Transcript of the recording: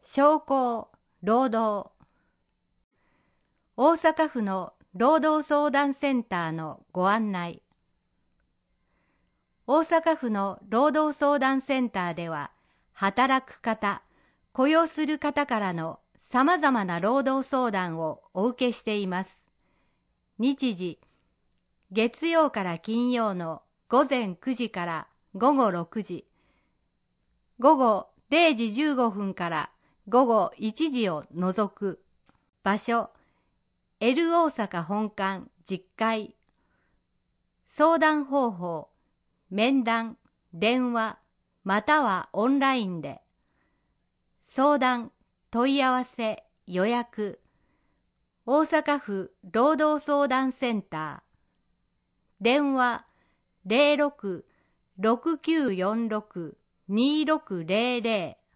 商工、労働。大阪府の労働相談センターのご案内。大阪府の労働相談センターでは、働く方、雇用する方からのさまざまな労働相談をお受けしています。日時、月曜から金曜の午前9時から午後6時、午後0時15分から午後1時を除く。場所、L 大阪本館10階。相談方法、面談、電話、またはオンラインで。相談、問い合わせ、予約。大阪府労働相談センター。電話、06-6946-2600